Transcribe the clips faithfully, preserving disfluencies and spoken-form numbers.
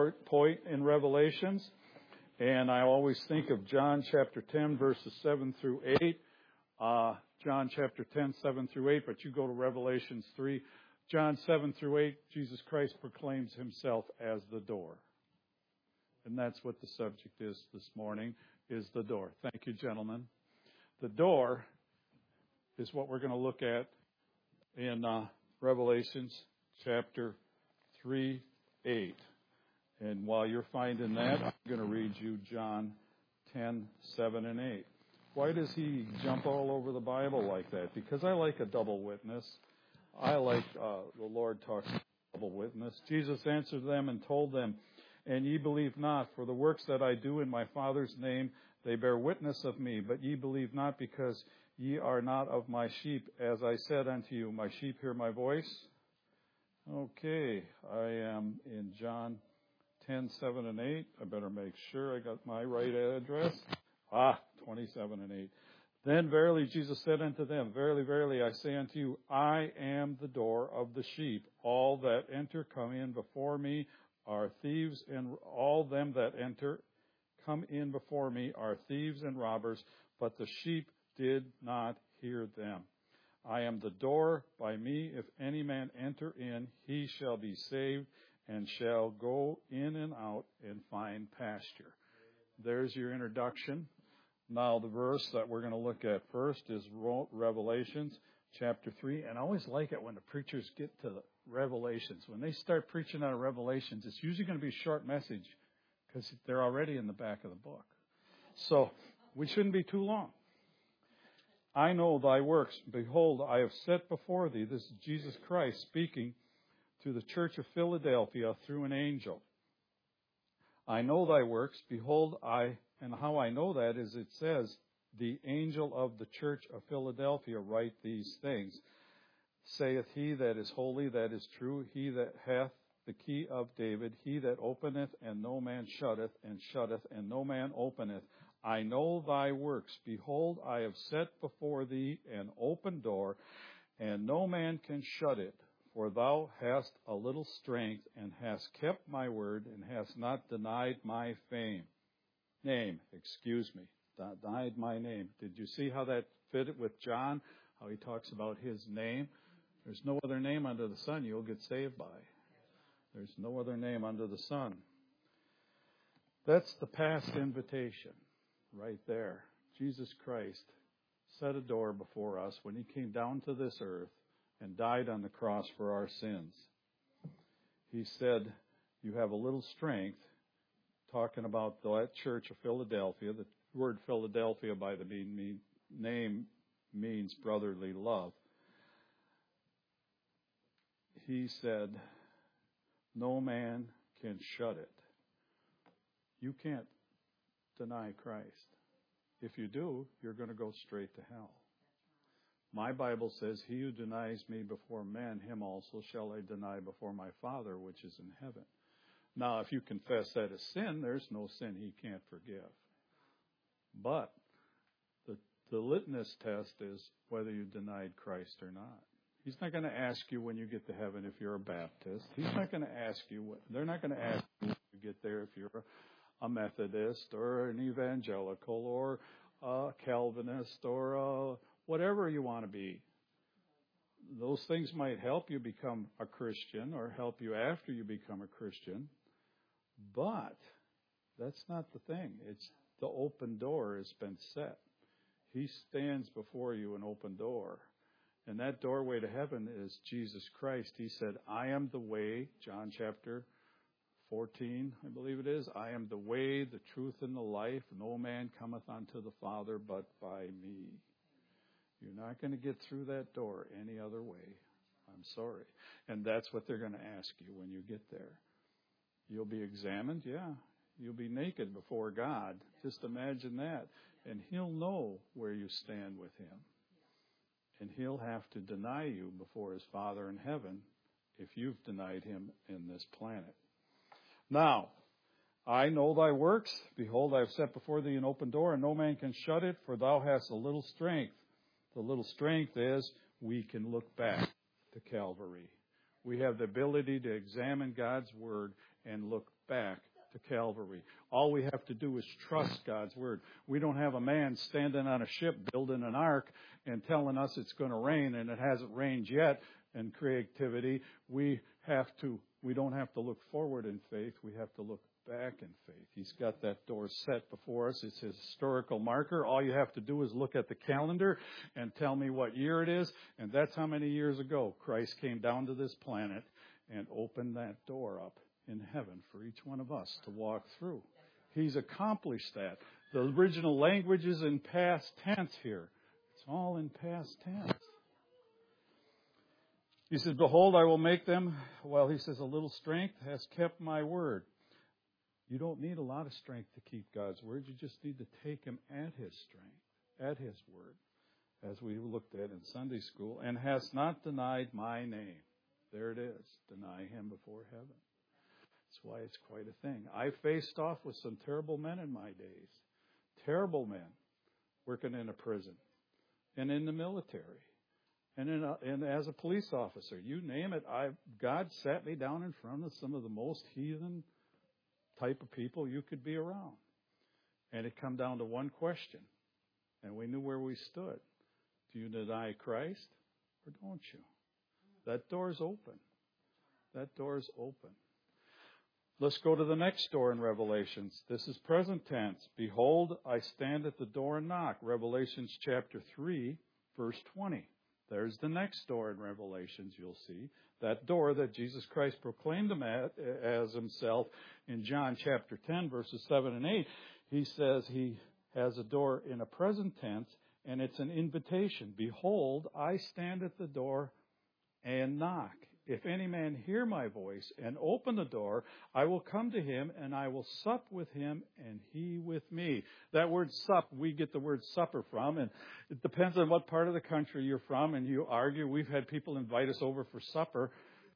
part, point in Revelations. And I always think of John chapter ten, verses seven through eight. Uh, John chapter ten, seven through eight, but you go to Revelations three. John seven through eight, Jesus Christ proclaims himself as the door. And that's what the subject is this morning, is the door. Thank you, gentlemen. The door is what we're going to look at in uh, Revelations chapter three, eight. And while you're finding that, I'm going to read you John ten, seven, and eight. Why does he jump all over the Bible like that? Because I like a double witness. I like uh, the Lord talks about double witness. Jesus answered them and told them, "And ye believe not, for the works that I do in my Father's name, they bear witness of me. But ye believe not, because ye are not of my sheep. As I said unto you, my sheep hear my voice." Okay, I am in John ten, seven, and eight. I better make sure I got my right address. Ah, twenty-seven and eight. "Then verily Jesus said unto them, Verily, verily, I say unto you, I am the door of the sheep. All that enter come in before me are thieves, and all them that enter come in before me are thieves and robbers, but the sheep did not hear them. I am the door. By me, if any man enter in, he shall be saved, and shall go in and out and find pasture." There's your introduction. Now the verse that we're going to look at first is Revelations chapter three. And I always like it when the preachers get to the Revelations. When they start preaching out of Revelations, it's usually going to be a short message because they're already in the back of the book. So we shouldn't be too long. "I know thy works. Behold, I have set before thee," this is Jesus Christ speaking to the church of Philadelphia through an angel. "I know thy works. Behold, I, and how I know that is it says, the angel of the church of Philadelphia write these things. Saith he that is holy, that is true, he that hath the key of David, he that openeth, and no man shutteth, and shutteth, and no man openeth. I know thy works. Behold, I have set before thee an open door, and no man can shut it. For thou hast a little strength, and hast kept my word, and hast not denied my fame. Name, excuse me, denied my name." Did you see how that fitted with John? How he talks about his name? There's no other name under the sun you'll get saved by. There's no other name under the sun. That's the past invitation right there. Jesus Christ set a door before us when he came down to this earth and died on the cross for our sins. He said, "You have a little strength," talking about that church of Philadelphia. The word Philadelphia by the name means brotherly love. He said, "No man can shut it." You can't deny Christ. If you do, you're going to go straight to hell. My Bible says, "He who denies me before men, him also shall I deny before my Father which is in heaven." Now, if you confess that as sin, there's no sin he can't forgive. But the, the litmus test is whether you denied Christ or not. He's not going to ask you when you get to heaven if you're a Baptist. He's not going to ask you, what, they're not going to ask you when you get there if you're a, a Methodist or an evangelical or a Calvinist or a whatever you want to be. Those things might help you become a Christian or help you after you become a Christian. But that's not the thing. It's the open door has been set. He stands before you an open door. And that doorway to heaven is Jesus Christ. He said, "I am the way," John chapter fourteen, I believe it is. "I am the way, the truth, and the life. No man cometh unto the Father but by me." You're not going to get through that door any other way. I'm sorry. And that's what they're going to ask you when you get there. You'll be examined, yeah. You'll be naked before God. Just imagine that. And he'll know where you stand with him. And he'll have to deny you before his Father in heaven if you've denied him in this planet. Now, "I know thy works. Behold, I have set before thee an open door, and no man can shut it, for thou hast a little strength." The little strength is we can look back to Calvary. We have the ability to examine God's word and look back to Calvary. All we have to do is trust God's word. We don't have a man standing on a ship building an ark and telling us it's going to rain and it hasn't rained yet in creativity. We have to, we don't have to look forward in faith. We have to look back in faith. He's got that door set before us. It's his historical marker. All you have to do is look at the calendar and tell me what year it is. And that's how many years ago Christ came down to this planet and opened that door up in heaven for each one of us to walk through. He's accomplished that. The original language is in past tense here. It's all in past tense. He says, behold, I will make them, well, he says, a little strength has kept my word. You don't need a lot of strength to keep God's word. You just need to take him at his strength, at his word, as we looked at in Sunday school, and has not denied my name. There it is. Deny him before heaven. That's why it's quite a thing. I faced off with some terrible men in my days. Terrible men working in a prison and in the military and in a, and as a police officer. You name it. I God sat me down in front of some of the most heathen type of people you could be around. And it come down to one question. And we knew where we stood. Do you deny Christ or don't you? That door's open. That door's open. Let's go to the next door in Revelations. This is present tense. Behold, I stand at the door and knock. Revelations chapter three, verse twenty. There's the next door in Revelations, you'll see. That door that Jesus Christ proclaimed him at, as himself in John chapter ten, verses seven and eight. He says he has a door in a present tense, and it's an invitation. Behold, I stand at the door and knock. If any man hear my voice and open the door, I will come to him and I will sup with him and he with me. That word sup, we get the word supper from, and it depends on what part of the country you're from, and you argue. We've had people invite us over for supper,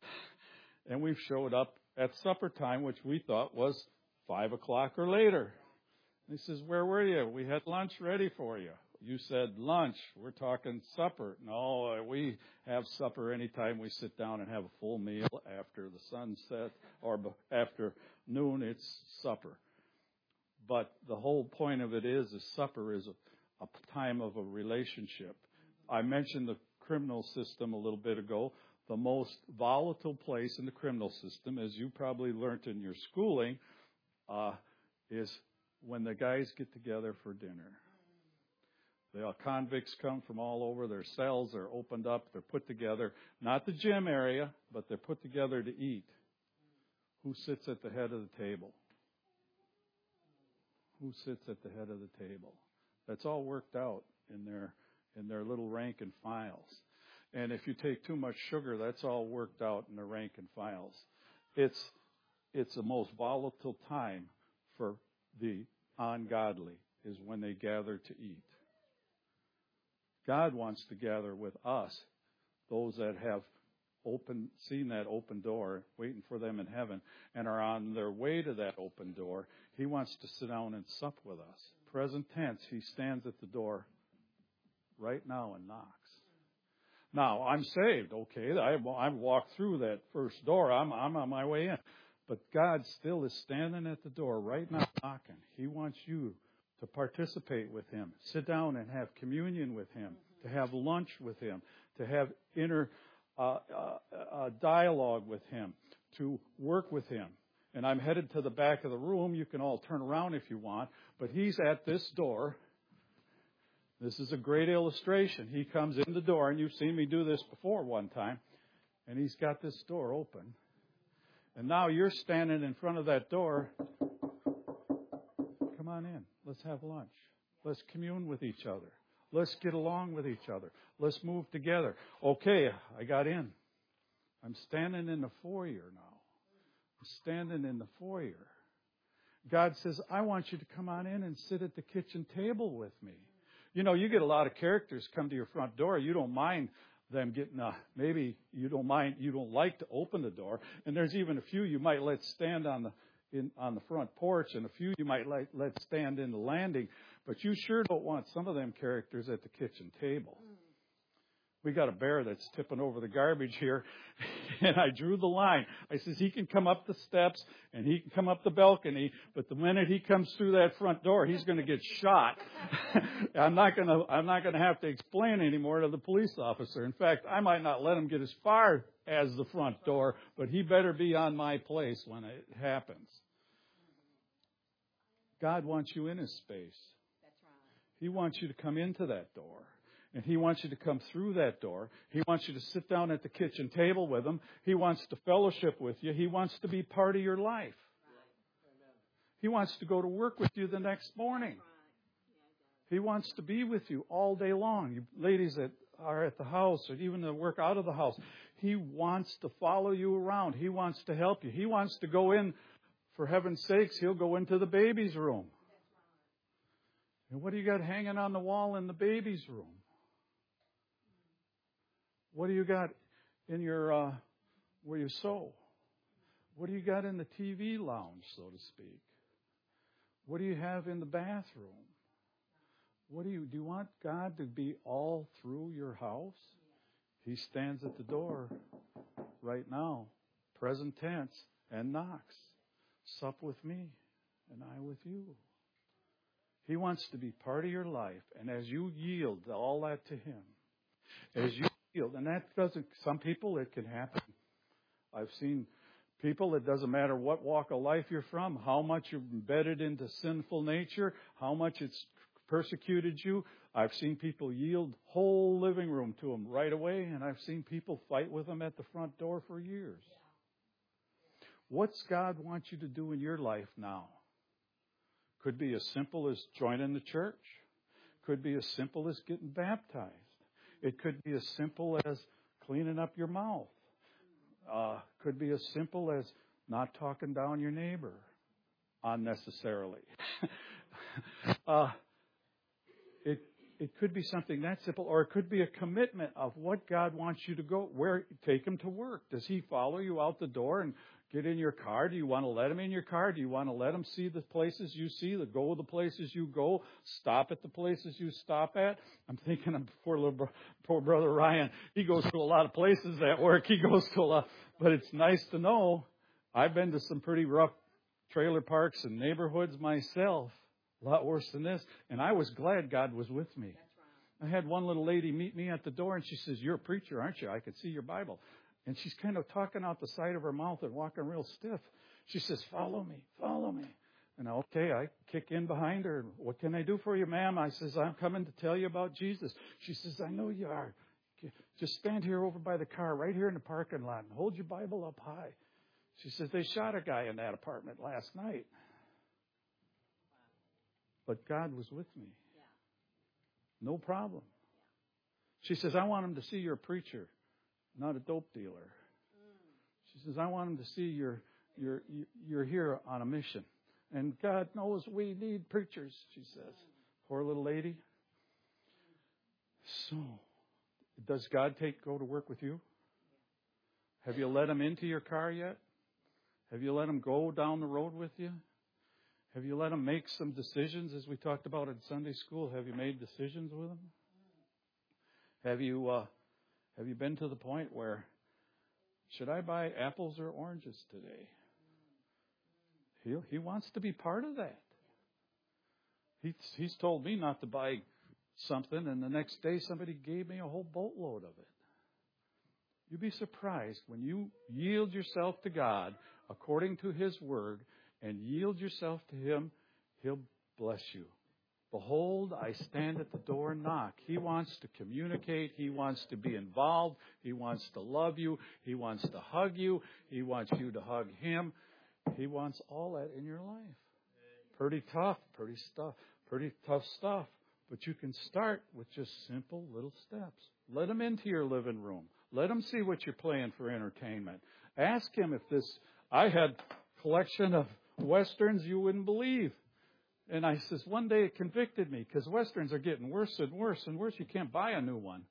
and we've showed up at supper time, which we thought was five o'clock or later. And he says, where were you? We had lunch ready for you. You said lunch. We're talking supper. No, we have supper anytime we sit down and have a full meal after the sunset or after noon. It's supper. But the whole point of it is, is supper is a, a time of a relationship. I mentioned the criminal system a little bit ago. The most volatile place in the criminal system, as you probably learned in your schooling, uh, is when the guys get together for dinner. The convicts come from all over. Their cells are opened up. They're put together. Not the gym area, but they're put together to eat. Who sits at the head of the table? Who sits at the head of the table? That's all worked out in their in their little rank and files. And if you take too much sugar, that's all worked out in the rank and files. It's it's the most volatile time for the ungodly is when they gather to eat. God wants to gather with us, those that have open, seen that open door, waiting for them in heaven, and are on their way to that open door. He wants to sit down and sup with us. Present tense, he stands at the door right now and knocks. Now, I'm saved, okay. I've, I've walked through that first door. I'm, I'm on my way in. But God still is standing at the door right now knocking. He wants you to participate with him, sit down and have communion with him, to have lunch with him, to have inner uh, uh, uh, dialogue with him, to work with him. And I'm headed to the back of the room. You can all turn around if you want. But he's at this door. This is a great illustration. He comes in the door, and you've seen me do this before one time. And he's got this door open. And now you're standing in front of that door. Come on in. Let's have lunch. Let's commune with each other. Let's get along with each other. Let's move together. Okay, I got in. I'm standing in the foyer now. I'm standing in the foyer. God says, I want you to come on in and sit at the kitchen table with me. You know, you get a lot of characters come to your front door. You don't mind them getting, uh, maybe you don't mind, you don't like to open the door. And there's even a few you might let stand on the in on the front porch, and a few you might let, let stand in the landing. But you sure don't want some of them characters at the kitchen table. We got a bear that's tipping over the garbage here. And I drew the line. I says, he can come up the steps and he can come up the balcony, but the minute he comes through that front door, he's going to get shot. I'm not going to, I'm not going to have to explain anymore to the police officer. In fact, I might not let him get as far as the front door, but he better be on my place when it happens. God wants you in his space. He wants you to come into that door. And he wants you to come through that door. He wants you to sit down at the kitchen table with him. He wants to fellowship with you. He wants to be part of your life. He wants to go to work with you the next morning. He wants to be with you all day long. You ladies that are at the house or even that work out of the house, he wants to follow you around. He wants to help you. He wants to go in, for heaven's sakes, he'll go into the baby's room. And what do you got hanging on the wall in the baby's room? What do you got in your, uh, where you sew? What do you got in the T V lounge, so to speak? What do you have in the bathroom? What do you, do you want God to be all through your house? He stands at the door right now, present tense, and knocks. Sup with me, and I with you. He wants to be part of your life, and as you yield all that to him, as you yield, and that doesn't, some people it can happen. I've seen people, it doesn't matter what walk of life you're from, how much you're embedded into sinful nature, how much it's persecuted you. I've seen people yield whole living room to them right away, and I've seen people fight with them at the front door for years. What's God want you to do in your life now? Could be as simple as joining the church. Could be as simple as getting baptized. It could be as simple as cleaning up your mouth. Uh, could be as simple as not talking down your neighbor unnecessarily. uh, it it could be something that simple, or it could be a commitment of what God wants you to go, where take him to work. Does he follow you out the door and get in your car? Do you want to let him in your car? Do you want to let him see the places you see, the go the places you go, stop at the places you stop at? I'm thinking of poor little bro, poor brother Ryan. He goes to a lot of places at work. He goes to a lot, but it's nice to know. I've been to some pretty rough trailer parks and neighborhoods myself, a lot worse than this, and I was glad God was with me. I had one little lady meet me at the door, and she says, "You're a preacher, aren't you? I could see your Bible." And she's kind of talking out the side of her mouth and walking real stiff. She says, "Follow me, follow me." And okay, I kick in behind her. "What can I do for you, ma'am?" I says, "I'm coming to tell you about Jesus." She says, "I know you are. Just stand here over by the car, right here in the parking lot, and hold your Bible up high." She says, "They shot a guy in that apartment last night." But God was with me. No problem. She says, "I want him to see you're a preacher, not a dope dealer." She says, "I want him to see you're you're you're here on a mission. And God knows we need preachers," she says. Poor little lady. So, does God take go to work with you? Have you let him into your car yet? Have you let him go down the road with you? Have you let him make some decisions, as we talked about in Sunday school? Have you made decisions with him? Have you uh, have you been to the point where, should I buy apples or oranges today? He he wants to be part of that. He's he's told me not to buy something, and the next day somebody gave me a whole boatload of it. You'd be surprised when you yield yourself to God according to his word and yield yourself to him, he'll bless you. "Behold, I stand at the door and knock." He wants to communicate. He wants to be involved. He wants to love you. He wants to hug you. He wants you to hug him. He wants all that in your life. Pretty tough, pretty stuff, pretty tough stuff. But you can start with just simple little steps. Let him into your living room. Let him see what you're playing for entertainment. Ask him if this, I had a collection of Westerns you wouldn't believe. And I says, one day it convicted me because Westerns are getting worse and worse and worse. You can't buy a new one.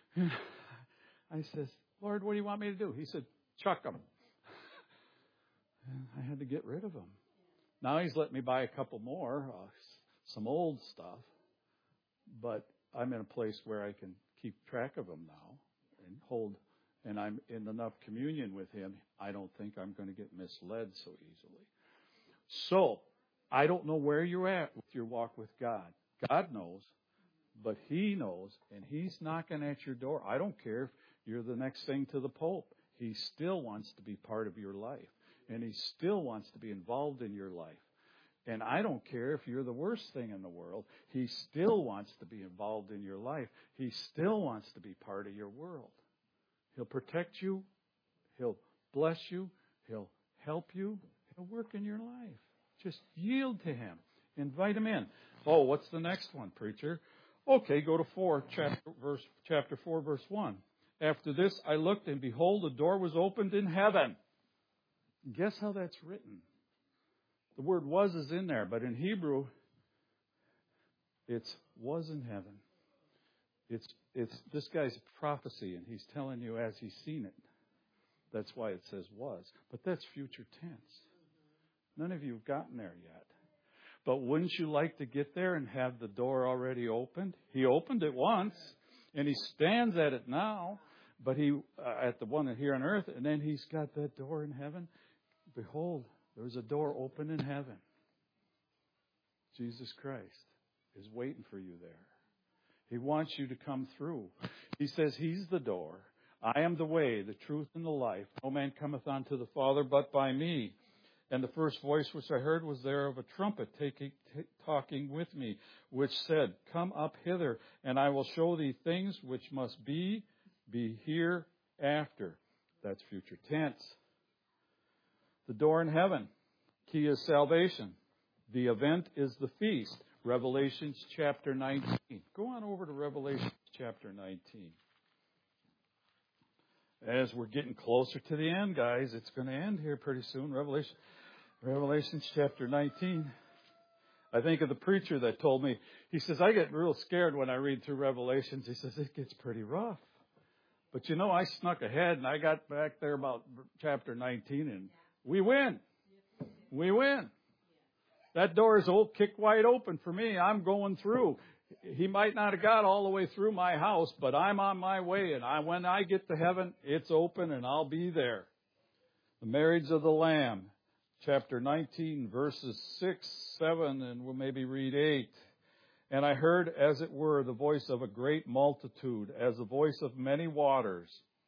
I says, "Lord, what do you want me to do?" He said, "Chuck them." And I had to get rid of them. Now he's let me buy a couple more, uh, some old stuff. But I'm in a place where I can keep track of them now and hold, and I'm in enough communion with him, I don't think I'm going to get misled so easily. So, I don't know where you're at with your walk with God. God knows, but he knows, and he's knocking at your door. I don't care if you're the next thing to the Pope. He still wants to be part of your life, and he still wants to be involved in your life. And I don't care if you're the worst thing in the world. He still wants to be involved in your life. He still wants to be part of your world. He'll protect you. He'll bless you. He'll help you. He'll work in your life. Just yield to him. Invite him in. Oh, what's the next one, preacher? Okay, go to four, chapter, verse, chapter four, verse one. After this, I looked, and behold, a door was opened in heaven. Guess how that's written? The word was is in there, but in Hebrew, it's was in heaven. It's it's this guy's prophecy, and he's telling you as he's seen it. That's why it says was. But that's future tense. None of you have gotten there yet. But wouldn't you like to get there and have the door already opened? He opened it once, and he stands at it now, but he uh, at the one here on earth, and then he's got that door in heaven. Behold, there's a door open in heaven. Jesus Christ is waiting for you there. He wants you to come through. He says he's the door. I am the way, the truth, and the life. No man cometh unto the Father but by me. And the first voice which I heard was there of a trumpet taking, t- talking with me, which said, Come up hither, and I will show thee things which must be, be hereafter. That's future tense. The door in heaven. Key is salvation. The event is the feast. Revelations chapter nineteen. Go on over to Revelations chapter nineteen. As we're getting closer to the end, guys, it's going to end here pretty soon. Revelation, Revelations chapter nineteen. I think of the preacher that told me, he says, I get real scared when I read through Revelations. He says, it gets pretty rough. But you know, I snuck ahead and I got back there about chapter nineteen, and we win. We win. That door is old, kicked wide open for me. I'm going through. He might not have got all the way through my house, but I'm on my way. And I, when I get to heaven, it's open and I'll be there. The marriage of the Lamb, chapter nineteen, verses six, seven, and we'll maybe read eight. And I heard, as it were, the voice of a great multitude, as the voice of many waters,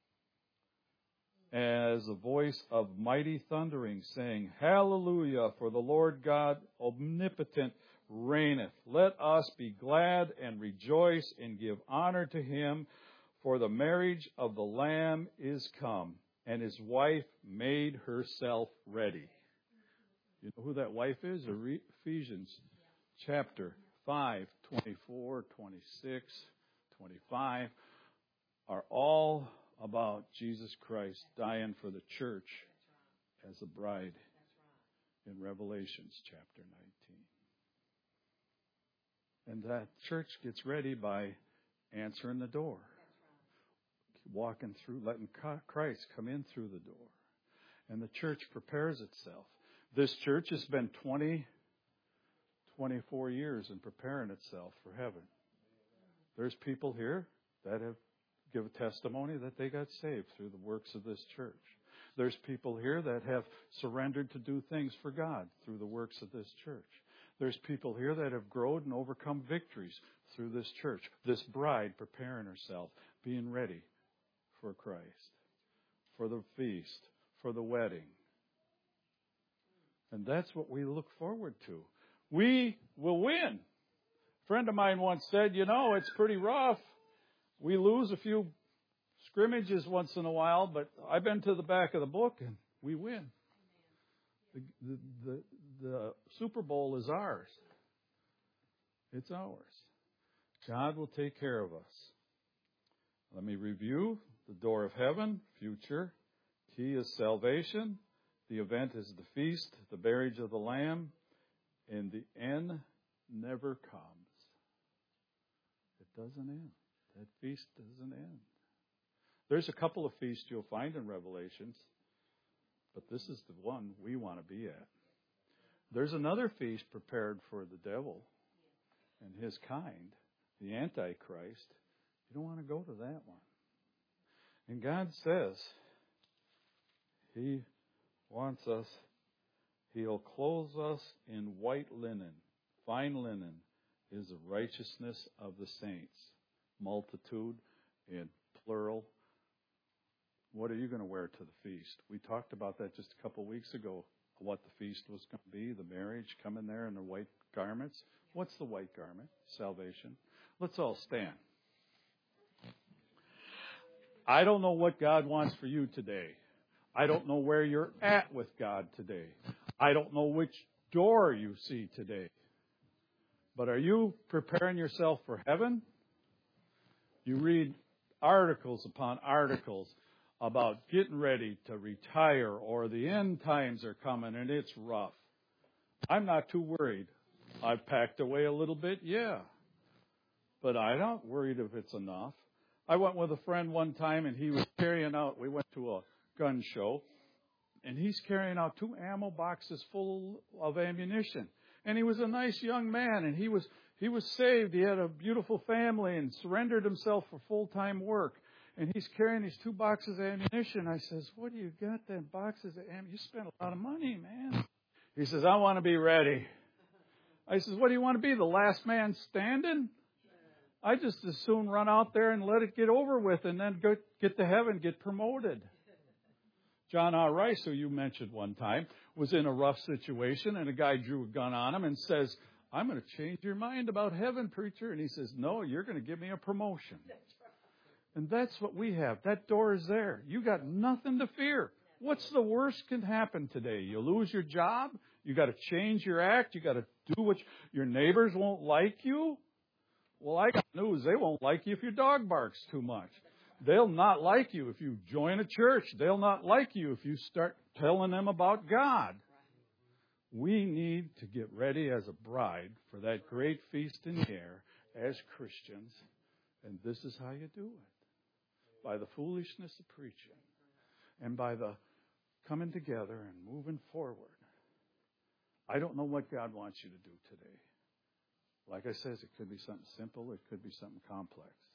as a voice of mighty thundering, saying, Hallelujah, for the Lord God omnipotent reigneth. Let us be glad and rejoice and give honor to him, for the marriage of the Lamb is come, and his wife made herself ready. You know who that wife is? Ephesians chapter five, twenty-four, twenty-six, twenty-five are all about Jesus Christ dying for the church as a bride in Revelations chapter nineteen. And that church gets ready by answering the door, walking through, letting Christ come in through the door. And the church prepares itself. This church has been twenty, twenty-four years in preparing itself for heaven. There's people here that have give a testimony that they got saved through the works of this church. There's people here that have surrendered to do things for God through the works of this church. There's people here that have grown and overcome victories through this church. This bride preparing herself, being ready for Christ, for the feast, for the wedding. And that's what we look forward to. We will win. A friend of mine once said, you know, it's pretty rough. We lose a few scrimmages once in a while, but I've been to the back of the book and we win. The, the, the, the Super Bowl is ours. It's ours. God will take care of us. Let me review. The door of heaven, future. Key is salvation. The event is the feast, the marriage of the Lamb, and the end never comes. It doesn't end. That feast doesn't end. There's a couple of feasts you'll find in Revelations, but this is the one we want to be at. There's another feast prepared for the devil and his kind, the Antichrist, You don't want to go to that one. And God says He wants us, He'll clothe us in white linen. Fine linen is the righteousness of the saints. Multitude in plural. What are you going to wear to the feast? We talked about that just a couple of weeks ago, what the feast was going to be, the marriage, coming there in the white garments. What's the white garment? Salvation. Let's all stand. I don't know what God wants for you today. I don't know where you're at with God today. I don't know which door you see today. But are you preparing yourself for heaven? You read articles upon articles about getting ready to retire or the end times are coming and it's rough. I'm not too worried. I've packed away a little bit, yeah. But I'm not worried if it's enough. I went with a friend one time and he was carrying out, we went to a gun show, and he's carrying out two ammo boxes full of ammunition. And he was a nice young man, and he was he was saved. He had a beautiful family and surrendered himself for full-time work. And he's carrying these two boxes of ammunition. I says, what do you got them boxes of ammunition? You spent a lot of money, man. He says, I want to be ready. I says, what do you want to be, the last man standing? I just as soon run out there and let it get over with and then go get to heaven, get promoted. John R. Rice, who you mentioned one time, was in a rough situation, and a guy drew a gun on him and says, I'm going to change your mind about heaven, preacher. And he says, no, you're going to give me a promotion. And that's what we have. That door is there. You got nothing to fear. What's the worst can happen today? You lose your job. You got to change your act. You got to do what you, your neighbors won't like you. Well, I got news. They won't like you if your dog barks too much. They'll not like you if you join a church. They'll not like you if you start telling them about God. We need to get ready as a bride for that great feast in the air as Christians. And this is how you do it. By the foolishness of preaching. And by the coming together and moving forward. I don't know what God wants you to do today. Like I said, it could be something simple. It could be something complex.